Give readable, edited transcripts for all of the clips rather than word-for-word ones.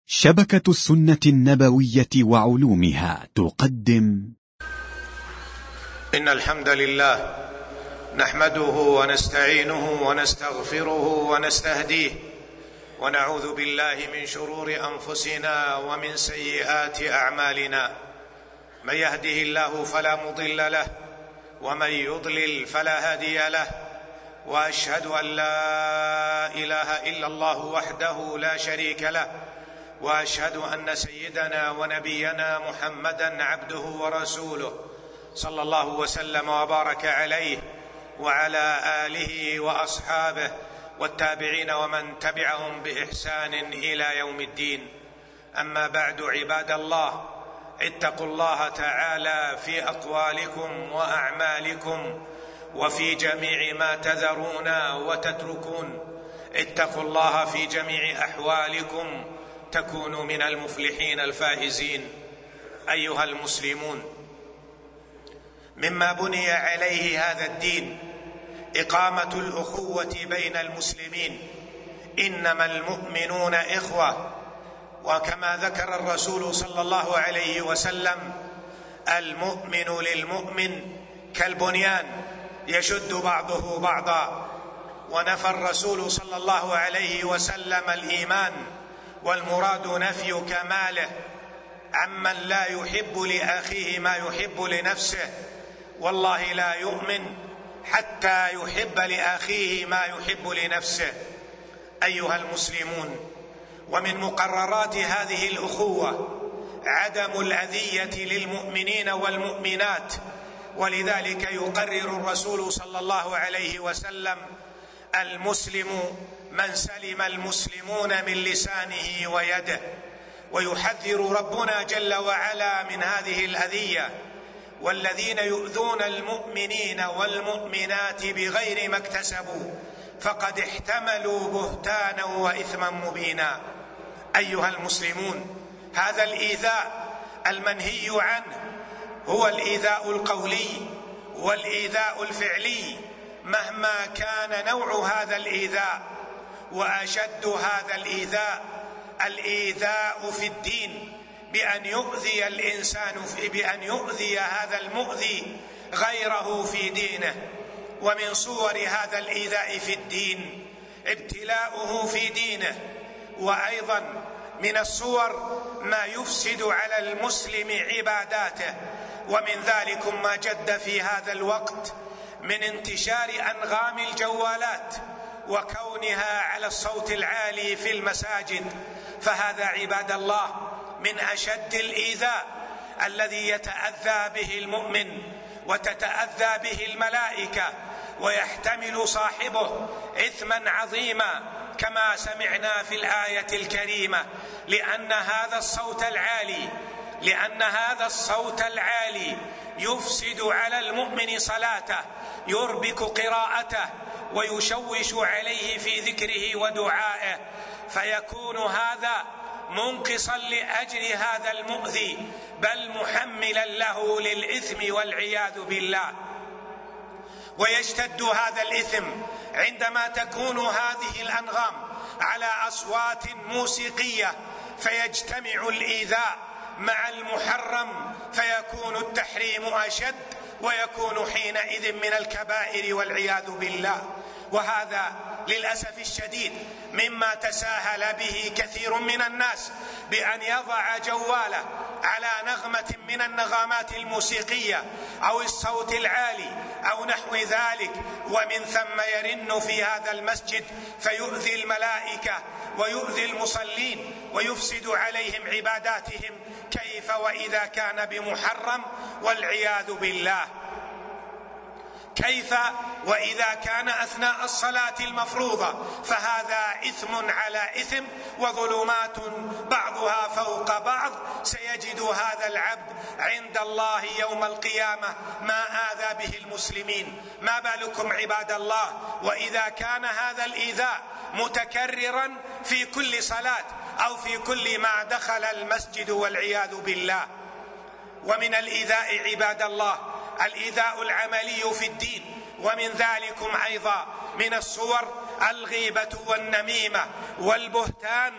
شبكة السنة النبوية وعلومها تقدم. إن الحمد لله نحمده ونستعينه ونستغفره ونستهديه، ونعوذ بالله من شرور أنفسنا ومن سيئات أعمالنا. من يهده الله فلا مضل له، ومن يضلل فلا هادي له، وأشهد أن لا إله إلا الله وحده لا شريك له، وأشهد أن سيدنا ونبينا محمدًا عبده ورسوله، صلى الله وسلم وبارك عليه وعلى آله وأصحابه والتابعين ومن تبعهم بإحسان إلى يوم الدين. أما بعد، عباد الله، اتقوا الله تعالى في أقوالكم وأعمالكم وفي جميع ما تذرون وتتركون. اتقوا الله في جميع أحوالكم تكونوا من المفلحين الفائزين. أيها المسلمون، مما بني عليه هذا الدين إقامة الأخوة بين المسلمين. إنما المؤمنون إخوة، وكما ذكر الرسول صلى الله عليه وسلم: المؤمن للمؤمن كالبنيان يشد بعضه بعضا. ونفى الرسول صلى الله عليه وسلم الإيمان، والمراد نفي كماله، عمن لا يحب لأخيه ما يحب لنفسه. والله لا يؤمن حتى يحب لأخيه ما يحب لنفسه. أيها المسلمون، ومن مقررات هذه الأخوة عدم الأذية للمؤمنين والمؤمنات، ولذلك يقرر الرسول صلى الله عليه وسلم: المسلم من سلم المسلمون من لسانه ويده. ويحذر ربنا جل وعلا من هذه الأذية: والذين يؤذون المؤمنين والمؤمنات بغير ما اكتسبوا فقد احتملوا بهتانا وإثما مبينا. أيها المسلمون، هذا الإيذاء المنهي عنه هو الإيذاء القولي والإيذاء الفعلي، مهما كان نوع هذا الإيذاء. وأشد هذا الإيذاء في الدين، بأن يؤذي الإنسان بأن يؤذي هذا المؤذي غيره في دينه. ومن صور هذا الإيذاء في الدين ابتلاؤه في دينه. وأيضا من الصور ما يفسد على المسلم عباداته، ومن ذلك ما جد في هذا الوقت من انتشار أنغام الجوالات وكونها على الصوت العالي في المساجد. فهذا عباد الله من أشد الإيذاء الذي يتأذى به المؤمن وتتأذى به الملائكة، ويحتمل صاحبه إثما عظيما كما سمعنا في الآية الكريمة: لأن هذا الصوت العالي يفسد على المؤمن صلاته، يربك قراءته، ويشوش عليه في ذكره ودعائه، فيكون هذا منقصا لأجر هذا المؤذي، بل محملا له للإثم والعياذ بالله. ويشتد هذا الإثم عندما تكون هذه الأنغام على أصوات موسيقية، فيجتمع الإيذاء مع المحرم، فيكون التحريم أشد، ويكون حينئذ من الكبائر والعياذ بالله. وهذا للأسف الشديد مما تساهل به كثير من الناس، بأن يضع جواله على نغمة من النغمات الموسيقية أو الصوت العالي أو نحو ذلك، ومن ثم يرن في هذا المسجد فيؤذي الملائكة ويؤذي المصلين ويفسد عليهم عباداتهم. كيف وإذا كان بمحرم والعياذ بالله؟ كيف وإذا كان أثناء الصلاة المفروضة؟ فهذا إثم على إثم وظلمات بعضها فوق بعض. سيجد هذا العبد عند الله يوم القيامة ما آذى به المسلمين. ما بالكم عباد الله وإذا كان هذا الإيذاء متكررا في كل صلاة أو في كل ما دخل المسجد والعياذ بالله. ومن الإيذاء عباد الله الإيذاء العملي في الدين، ومن ذلكم أيضا من الصور الغيبة والنميمة والبهتان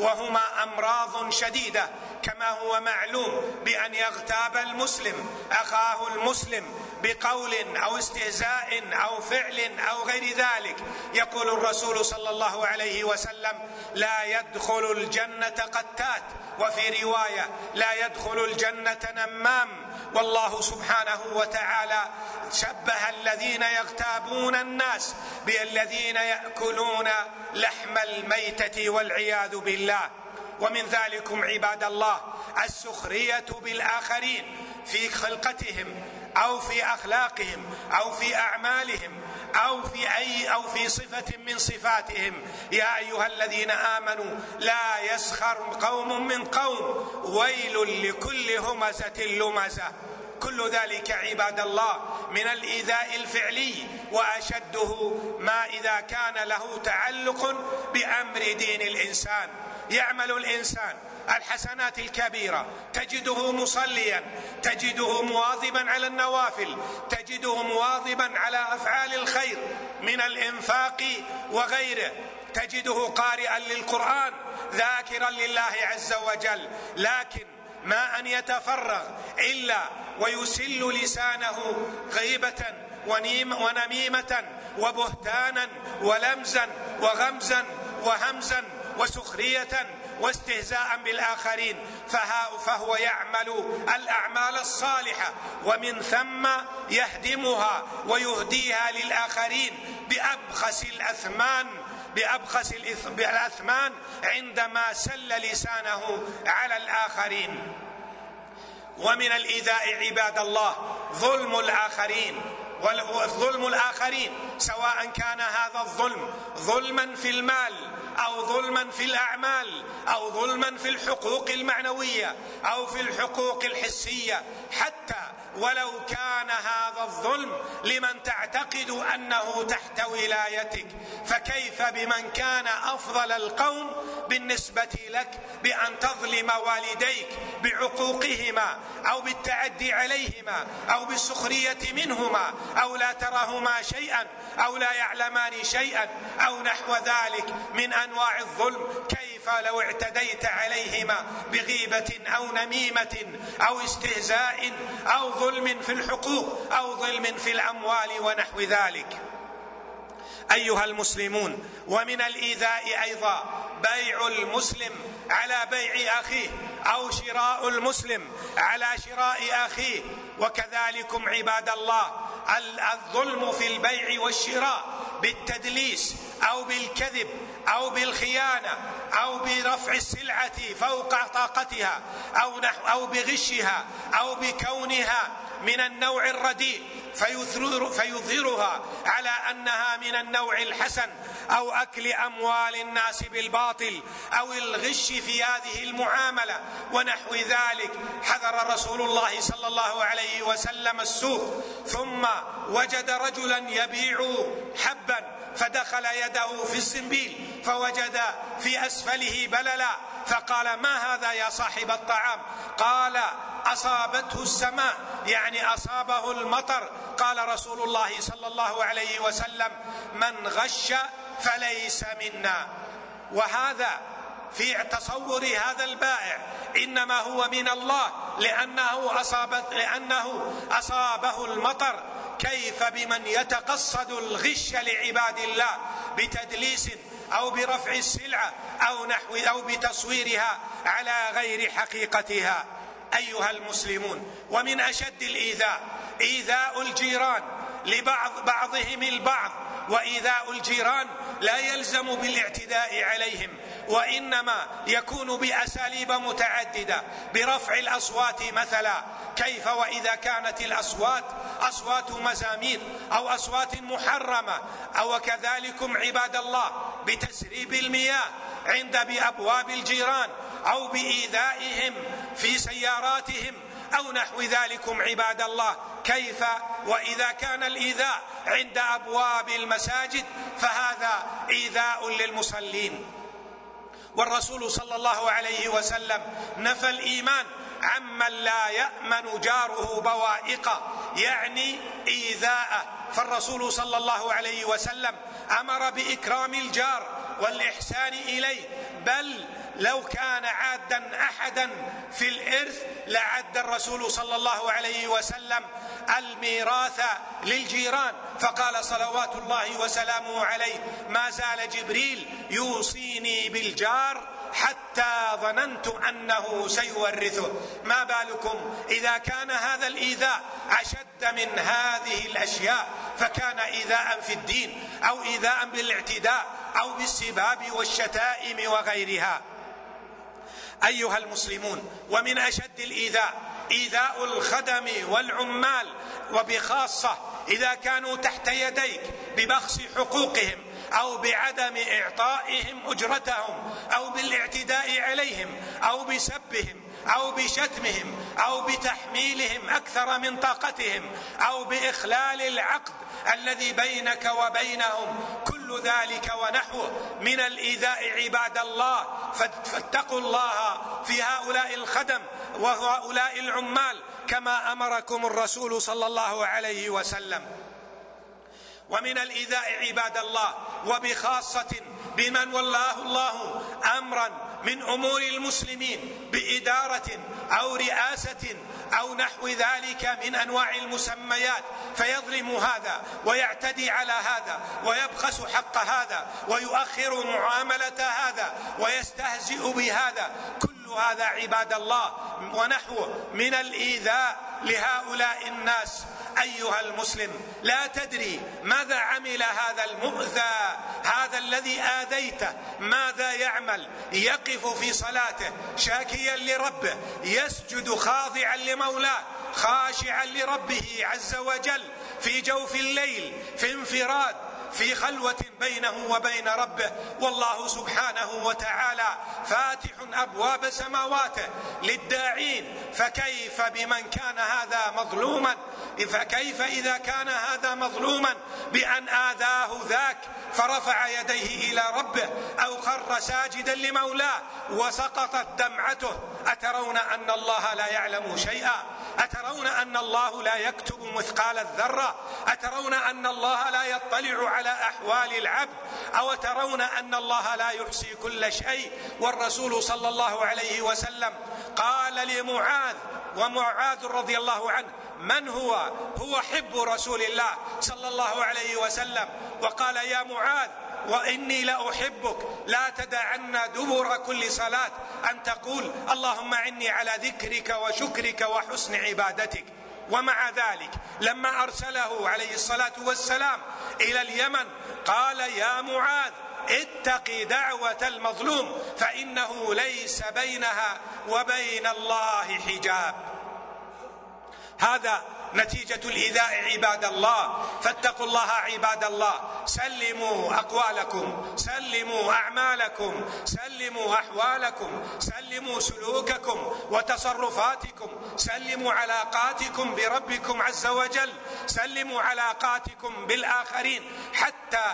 وهما أمراض شديدة، كما هو معلوم بأن يغتاب المسلم أخاه المسلم بقول أو استهزاء أو فعل أو غير ذلك. يقول الرسول صلى الله عليه وسلم: لا يدخل الجنة قتات، وفي رواية: لا يدخل الجنة نمام. والله سبحانه وتعالى شبه الذين يغتابون الناس بالذين يأكلون لحم الميتة والعياذ بالله. ومن ذلكم عباد الله السخرية بالآخرين في خلقتهم أو في أخلاقهم أو في أعمالهم أو في صفة من صفاتهم. يا أيها الذين آمنوا لا يسخر قوم من قوم ويل لكل همزة لمزة. كل ذلك عباد الله من الإيذاء الفعلي، وأشده ما إذا كان له تعلق بأمر دين الإنسان. يعمل الإنسان الحسنات الكبيرة، تجده مصليا، تجده مواظبا على النوافل، تجده مواظبا على أفعال الخير من الإنفاق وغيره، تجده قارئا للقرآن، ذاكرا لله عز وجل، لكن ما أن يتفرغ إلا ويسل لسانه غيبة ونميمة وبهتانا ولمزا وغمزا وهمزا وسخرية واستهزاء بالآخرين، فهو يعمل الأعمال الصالحة ومن ثم يهدمها ويهديها للآخرين بأبخس الأثمان عندما سل لسانه على الآخرين. ومن الإيذاء عباد الله ظلم الآخرين، سواء كان هذا الظلم ظلما في المال أو ظلما في الأعمال أو ظلما في الحقوق المعنوية أو في الحقوق الحسية، حتى ولو كان هذا الظلم لمن تعتقد أنه تحت ولايتك، فكيف بمن كان أفضل القوم بالنسبة لك بأن تظلم والديك بعقوقهما أو بالتعدي عليهما أو بالسخرية منهما أو لا ترهما شيئا أو لا يعلمان شيئا أو نحو ذلك من أنواع الظلم. كيف لو اعتديت عليهما بغيبة أو نميمة أو استهزاء أو ظلم في الحقوق أو ظلم في الأموال ونحو ذلك. أيها المسلمون، ومن الإيذاء أيضا بيع المسلم على بيع أخيه أو شراء المسلم على شراء أخيه. وكذلكم عباد الله الظلم في البيع والشراء بالتدليس أو بالكذب أو بالخيانة أو برفع السلعة فوق طاقتها أو بغشها أو بكونها من النوع الرديء فيظهرها على أنها من النوع الحسن، أو أكل أموال الناس بالباطل أو الغش في هذه المعاملة ونحو ذلك. حذر رسول الله صلى الله عليه وسلم السوق، ثم وجد رجلا يبيع حبا فدخل يده في الزنبيل فوجد في أسفله بللا، فقال: ما هذا يا صاحب الطعام؟ قال: أصابته السماء، يعني أصابه المطر. قال رسول الله صلى الله عليه وسلم: من غش فليس منا. وهذا في تصور هذا البائع إنما هو من الله لأنه أصابه المطر. كيف بمن يتقصد الغش لعباد الله بتدليس أو برفع السلعة أو بتصويرها على غير حقيقتها؟ أيها المسلمون، ومن أشد الإيذاء إيذاء الجيران بعضهم البعض. وإيذاء الجيران لا يلزم بالاعتداء عليهم، وإنما يكون بأساليب متعددة، برفع الأصوات مثلا. كيف وإذا كانت الأصوات أصوات مزامير أو أصوات محرمة، أو كذلكم عباد الله بتسريب المياه بأبواب الجيران أو بإيذائهم في سياراتهم أو نحو ذلكم عباد الله. كيف وإذا كان الإيذاء عند أبواب المساجد، فهذا إيذاء للمصلين. والرسول صلى الله عليه وسلم نفى الإيمان عمن لا يأمن جاره بوائقه، يعني إيذاءه. فالرسول صلى الله عليه وسلم أمر بإكرام الجار والإحسان إليه، بل لو كان عادا أحدا في الإرث لعد الرسول صلى الله عليه وسلم الميراث للجيران، فقال صلوات الله وسلامه عليه: ما زال جبريل يوصيني بالجار حتى ظننت أنه سيورثه. ما بالكم إذا كان هذا الإيذاء أشد من هذه الأشياء، فكان إيذاء في الدين أو إيذاء بالاعتداء أو بالسباب والشتائم وغيرها. أيها المسلمون، ومن أشد الإيذاء إيذاء الخدم والعمال، وبخاصة إذا كانوا تحت يديك ببخس حقوقهم أو بعدم إعطائهم أجرتهم أو بالاعتداء عليهم أو بسبهم أو بشتمهم أو بتحميلهم أكثر من طاقتهم أو بإخلال العقد الذي بينك وبينهم، كل ذلك ونحوه من الإيذاء عباد الله. فاتقوا الله في هؤلاء الخدم وهؤلاء العمال كما أمركم الرسول صلى الله عليه وسلم. ومن الإيذاء عباد الله، وبخاصة بمن والله الله أمرا من أمور المسلمين بإدارة أو رئاسة أو نحو ذلك من أنواع المسميات، فيظلم هذا ويعتدي على هذا ويبخس حق هذا ويؤخر معاملة هذا ويستهزئ بهذا، كل هذا عباد الله ونحوه من الإيذاء لهؤلاء الناس. أيها المسلم، لا تدري ماذا عمل هذا المؤذى، هذا الذي آذيته ماذا يعمل؟ يقف في صلاته شاكيا لربه، يسجد خاضعا لمولاه، خاشعا لربه عز وجل في جوف الليل، في انفراد، في خلوة بينه وبين ربه، والله سبحانه وتعالى فاتح أبواب سماواته للداعين. فكيف بمن كان هذا مظلوما؟ فكيف إذا كان هذا مظلوما بأن آذاه ذاك فرفع يديه إلى ربه أو خر ساجدا لمولاه وسقطت دمعته؟ أترون أن الله لا يعلم شيئا؟ أترون أن الله لا يكتب مثقال الذرة؟ أترون أن الله لا يطلع على أحوال العبد؟ أو ترون أن الله لا يحصي كل شيء؟ والرسول صلى الله عليه وسلم قال لمعاذ، ومعاذ رضي الله عنه من هو حب رسول الله صلى الله عليه وسلم، وقال: يا معاذ وإني لأحبك، لا تدعن دبر كل صلاة أن تقول اللهم أعني على ذكرك وشكرك وحسن عبادتك. ومع ذلك لما أرسله عليه الصلاة والسلام إلى اليمن قال: يا معاذ اتق دعوة المظلوم فإنه ليس بينها وبين الله حجاب. هذا نتيجة الإيذاء عباد الله، فاتقوا الله عباد الله. سلموا أقوالكم، سلموا أعمالكم، سلموا أحوالكم، سلموا سلوككم وتصرفاتكم، سلموا علاقاتكم بربكم عز وجل، سلموا علاقاتكم بالآخرين حتى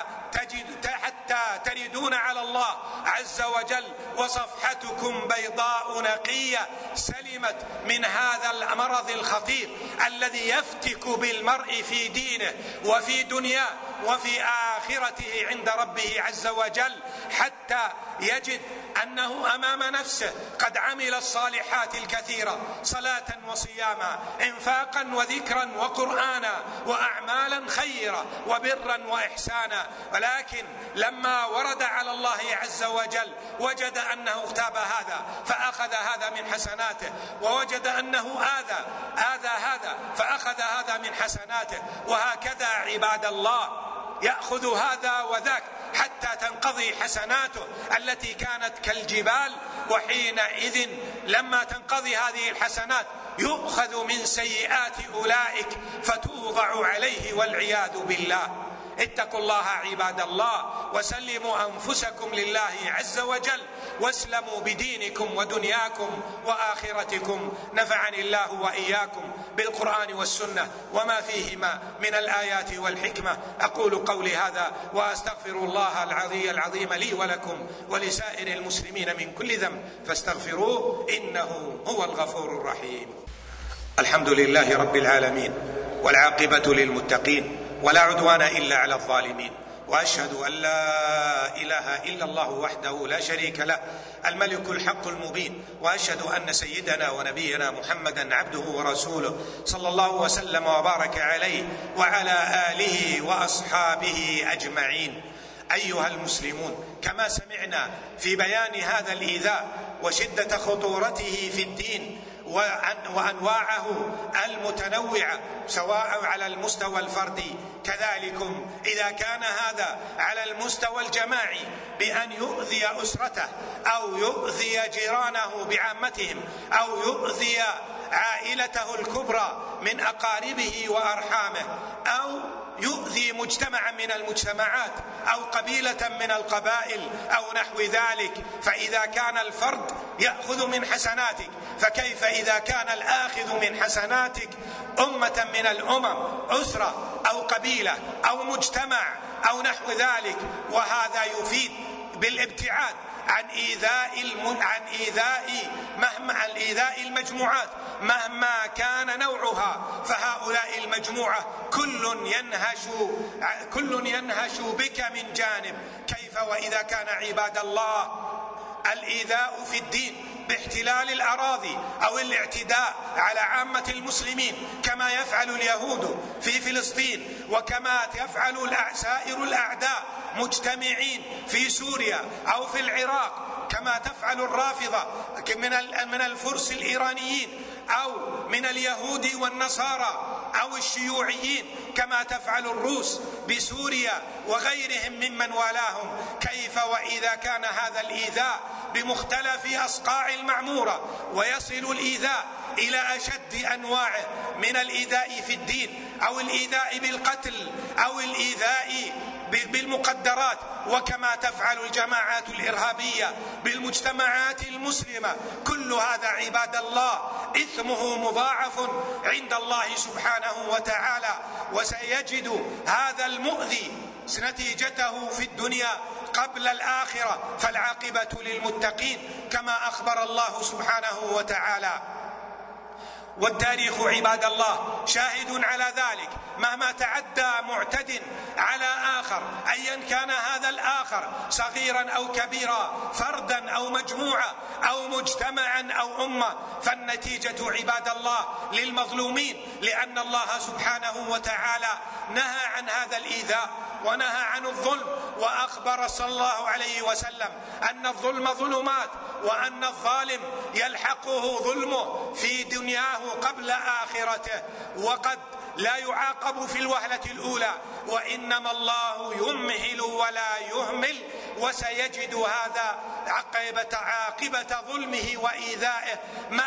تردون على الله عز وجل وصفحتكم بيضاء نقية سلمت من هذا المرض الخطير الذي يفتك بالمرء في دينه وفي دنياه وفي آخرته عند ربه عز وجل، حتى يجد أنه أمام نفسه قد عمل الصالحات الكثيرة، صلاة وصياما، إنفاقا وذكرا وقرآنا وأعمالا خيرة وبرا وإحسانا، ولكن لما ورد على الله عز وجل وجد أنه اغتاب هذا فأخذ هذا من حسناته، ووجد أنه آذى هذا فأخذ هذا من حسناته، وهكذا عباد الله يأخذ هذا وذاك حتى تنقضي حسناته التي كانت كالجبال. وحينئذ لما تنقضي هذه الحسنات يؤخذ من سيئات أولئك فتوضع عليه والعياذ بالله. اتقوا الله عباد الله وسلموا أنفسكم لله عز وجل، واسلموا بدينكم ودنياكم وآخرتكم. نفعني الله وإياكم بالقرآن والسنة وما فيهما من الآيات والحكمة. أقول قولي هذا وأستغفر الله العلي العظيم لي ولكم ولسائر المسلمين من كل ذنب فاستغفروه إنه هو الغفور الرحيم. الحمد لله رب العالمين، والعاقبة للمتقين، ولا عدوان إلا على الظالمين، وأشهد أن لا إله إلا الله وحده لا شريك له الملك الحق المبين، وأشهد أن سيدنا ونبينا محمدا عبده ورسوله صلى الله وسلم وبارك عليه وعلى آله وأصحابه أجمعين. أيها المسلمون، كما سمعنا في بيان هذا الإيذاء وشدة خطورته في الدين وأنواعه المتنوعة سواء على المستوى الفردي كذلكم إذا كان هذا على المستوى الجماعي بأن يؤذي أسرته أو يؤذي جيرانه بعامتهم أو يؤذي عائلته الكبرى من أقاربه وأرحامه أو يؤذي مجتمعا من المجتمعات أو قبيلة من القبائل أو نحو ذلك، فإذا كان الفرد يأخذ من حسناتك فكيف إذا كان الآخذ من حسناتك أمة من الأمم، أسرة أو قبيلة أو مجتمع أو نحو ذلك. وهذا يفيد بالابتعاد عن إيذاء المجموعات مهما كان نوعها، فهؤلاء المجموعة كل ينهش بك من جانب. كيف وإذا كان عباد الله الإيذاء في الدين باحتلال الأراضي أو الاعتداء على عامة المسلمين كما يفعل اليهود في فلسطين وكما يفعل سائر الأعداء مجتمعين في سوريا أو في العراق، كما تفعل الرافضة من الفرس الإيرانيين أو من اليهود والنصارى أو الشيوعيين، كما تفعل الروس بسوريا وغيرهم ممن والاهم. كيف وإذا كان هذا الإيذاء بمختلف أصقاع المعمورة ويصل الإيذاء إلى أشد أنواعه من الإيذاء في الدين أو الإيذاء بالقتل أو الإيذاء بالمقدرات، وكما تفعل الجماعات الإرهابية بالمجتمعات المسلمة. كل هذا عباد الله إثمه مضاعف عند الله سبحانه وتعالى، وسيجد هذا المؤذي نتيجته في الدنيا قبل الآخرة، فالعاقبة للمتقين كما أخبر الله سبحانه وتعالى. والتاريخ عباد الله شاهد على ذلك، مهما تعدى معتد على آخر أيا كان هذا الآخر صغيرا أو كبيرا، فردا أو مجموعة أو مجتمعا أو أمة، فالنتيجة عباد الله للمظلومين، لأن الله سبحانه وتعالى نهى عن هذا الإيذاء ونهى عن الظلم، وأخبر صلى الله عليه وسلم أن الظلم ظلمات، وأن الظالم يلحقه ظلمه في دنياه قبل آخرته، وقد لا يعاقب في الوهلة الأولى، وإنما الله يمهل ولا يهمل، وسيجد هذا عاقبة ظلمه وإيذائه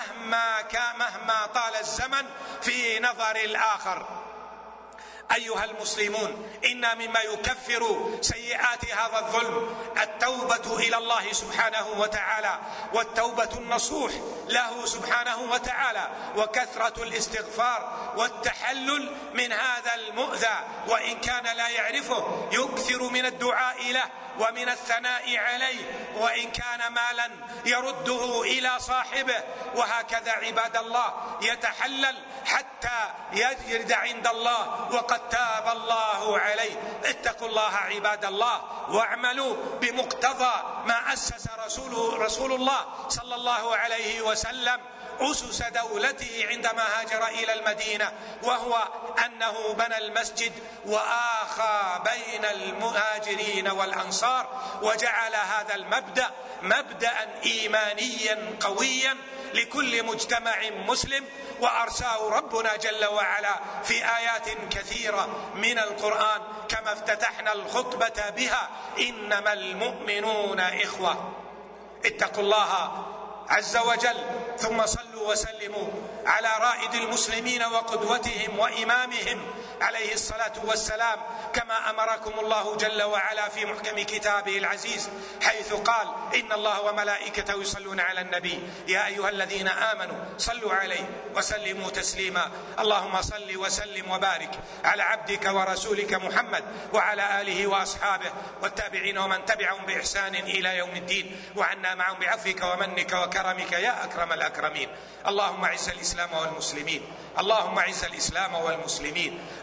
مهما طال الزمن في نظر الآخر. أيها المسلمون، إن مما يكفر سيئات هذا الظلم التوبة إلى الله سبحانه وتعالى، والتوبة النصوح له سبحانه وتعالى، وكثرة الاستغفار والتحلل من هذا المؤذى، وإن كان لا يعرفه يكثر من الدعاء له ومن الثناء عليه، وإن كان مالا يرده إلى صاحبه، وهكذا عباد الله يتحلل حتى يجد عند الله وقد تاب الله عليه. اتقوا الله عباد الله، واعملوا بمقتضى ما أسس رسول الله صلى الله عليه وسلم أسس دولته عندما هاجر إلى المدينة، وهو أنه بنى المسجد وآخى بين المهاجرين والأنصار، وجعل هذا المبدأ مبدأ إيمانيا قويا لكل مجتمع مسلم، وأرساه ربنا جل وعلا في آيات كثيرة من القرآن، كما افتتحنا الخطبة بها: إنما المؤمنون إخوة. اتقوا الله عز وجل، ثم صلوا وسلموا على رائد المسلمين وقدوتهم وإمامهم عليه الصلاة والسلام، كما أمركم الله جل وعلا في محكم كتابه العزيز، حيث قال: إن الله وملائكته يصلون على النبي يا أيها الذين آمنوا صلوا عليه وسلموا تسليما. اللهم صل وسلم وبارك على عبدك ورسولك محمد وعلى آله وأصحابه والتابعين ومن تبعهم بإحسان إلى يوم الدين، وعنا معهم بعفوك ومنك وكرمك يا أكرم الأكرمين. اللهم أعز الإسلام والمسلمين، اللهم أعز الإسلام والمسلمين،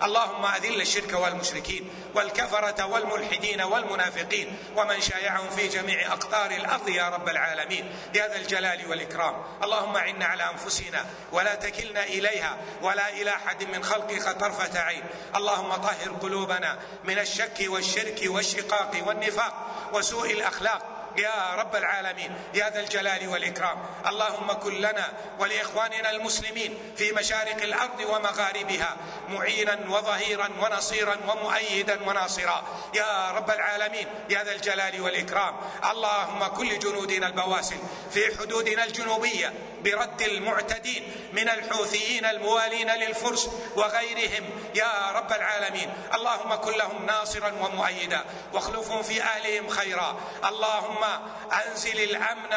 اللهم أذل الشرك والمشركين والكفرة والملحدين والمنافقين ومن شايعهم في جميع أقطار الأرض يا رب العالمين يا ذا الجلال والإكرام. اللهم أعنا على أنفسنا ولا تكلنا إليها ولا إلى أحد من خلقك طرفة عين. اللهم طهر قلوبنا من الشك والشرك والشقاق والنفاق وسوء الأخلاق يا رب العالمين يا ذا الجلال والإكرام. اللهم كن لنا ولإخواننا المسلمين في مشارق الأرض ومغاربها معينا وظهيرا ونصيرا ومؤيدا وناصرا يا رب العالمين يا ذا الجلال والإكرام. اللهم كن لجنودنا البواسل في حدودنا الجنوبية برد المعتدين من الحوثيين الموالين للفرس وغيرهم يا رب العالمين. اللهم كن لهم ناصرا ومؤيدا واخلفهم في أهلهم خيرا. اللهم أنزل الأمن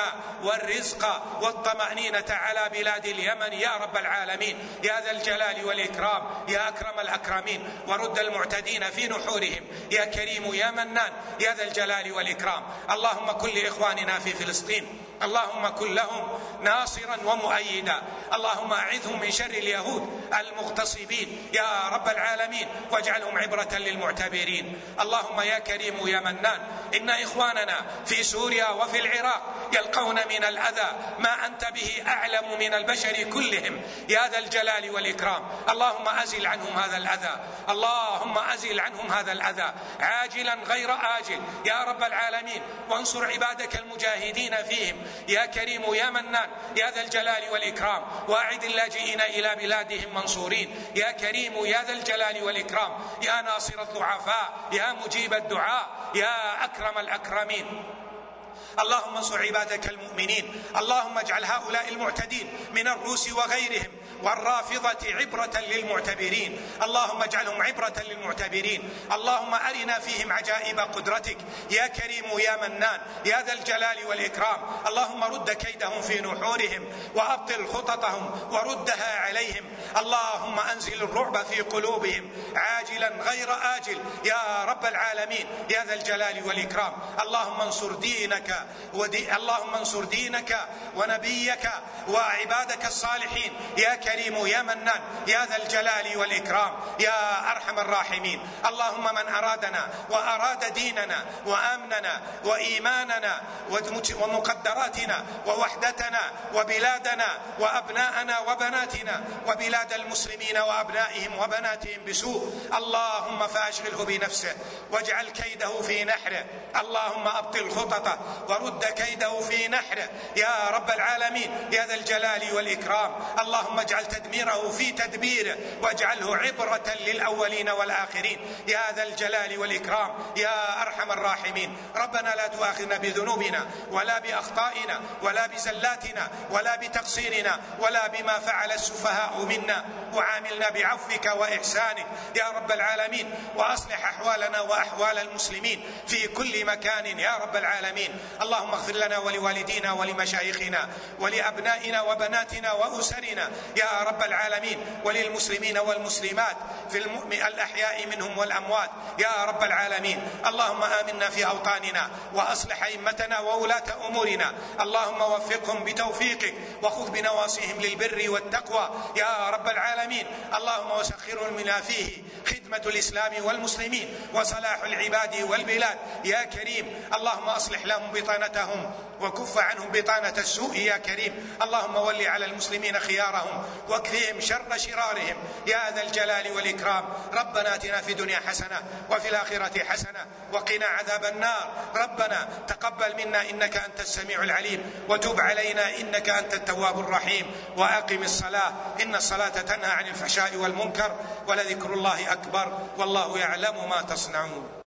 والرزق والطمأنينة على بلاد اليمن يا رب العالمين يا ذا الجلال والإكرام يا أكرم الأكرمين ورد المعتدين في نحورهم يا كريم يا منان يا ذا الجلال والإكرام. اللهم كن لإخواننا في فلسطين اللهم كن لهم ناصرا ومؤيدا. اللهم أعذهم من شر اليهود المغتصبين يا رب العالمين واجعلهم عبرة للمعتبرين. اللهم يا كريم يا منان إن إخواننا في سوريا وفي العراق يلقون من الأذى ما أنت به أعلم من البشر كلهم يا ذا الجلال والإكرام. اللهم أزل عنهم هذا الأذى اللهم أزل عنهم هذا الأذى عاجلا غير آجل يا رب العالمين وانصر عبادك المجاهدين فيهم يا كريم يا منان يا ذا الجلال والإكرام. واعد اللاجئين إلى بلادهم منصورين يا كريم يا ذا الجلال والإكرام يا ناصر الضعفاء يا مجيب الدعاء يا أكرم الأكرمين. اللهم انصر عبادك المؤمنين. اللهم اجعل هؤلاء المعتدين من الروس وغيرهم والرافضة عبرة للمعتبرين. اللهم اجعلهم عبرة للمعتبرين. اللهم أرنا فيهم عجائب قدرتك يا كريم يا منان يا ذا الجلال والإكرام. اللهم رد كيدهم في نحورهم وأبطل خططهم وردها عليهم. اللهم أنزل الرعب في قلوبهم عاجلا غير آجل يا رب العالمين يا ذا الجلال والإكرام. اللهم انصر دينك اللهم انصر دينك ونبيك وعبادك الصالحين يا كريم يا منان يا ذا الجلال والإكرام يا أرحم الراحمين. اللهم من أرادنا وأراد ديننا وأمننا وإيماننا ومقدراتنا ووحدتنا وبلادنا وأبناءنا وبناتنا وبلاد المسلمين وأبنائهم وبناتهم بسوء اللهم فأشغله بنفسه واجعل كيده في نحره. اللهم أبطل خططه ورد كيده في نحره يا رب العالمين يا ذا الجلال والإكرام. اللهم اجعل تدميره في تدبيره واجعله عبرة للأولين والآخرين يا ذا الجلال والإكرام يا أرحم الراحمين. ربنا لا تؤاخذنا بذنوبنا ولا بأخطائنا ولا بزلاتنا ولا بتقصيرنا ولا بما فعل السفهاء منا وعاملنا بعفوك وإحسانك يا رب العالمين وأصلح أحوالنا وأحوال المسلمين في كل مكان يا رب العالمين. اللهم اغفر لنا ولوالدينا ولمشايخنا ولأبنائنا وبناتنا وأسرنا يا رب العالمين وللمسلمين والمسلمات في الأحياء منهم والأموات يا رب العالمين. اللهم آمنا في أوطاننا وأصلح أئمتنا وولاة أمورنا. اللهم وفقهم بتوفيقك وخذ بنواصيهم للبر والتقوى يا رب العالمين. اللهم وسخرهم لنا فيه خدمة الإسلام والمسلمين وصلاح العباد والبلاد يا كريم. اللهم أصلح لهم بطانتهم وكف عنهم بطانة السوء يا كريم. اللهم ول على المسلمين خيارهم واكفهم شر شرارهم يا ذا الجلال والإكرام. ربنا آتنا في الدنيا حسنة وفي الآخرة حسنة وقنا عذاب النار. ربنا تقبل منا إنك أنت السميع العليم وتب علينا إنك أنت التواب الرحيم. وأقم الصلاة إن الصلاة تنهى عن الفحشاء والمنكر ولذكر الله أكبر والله يعلم ما تصنعون.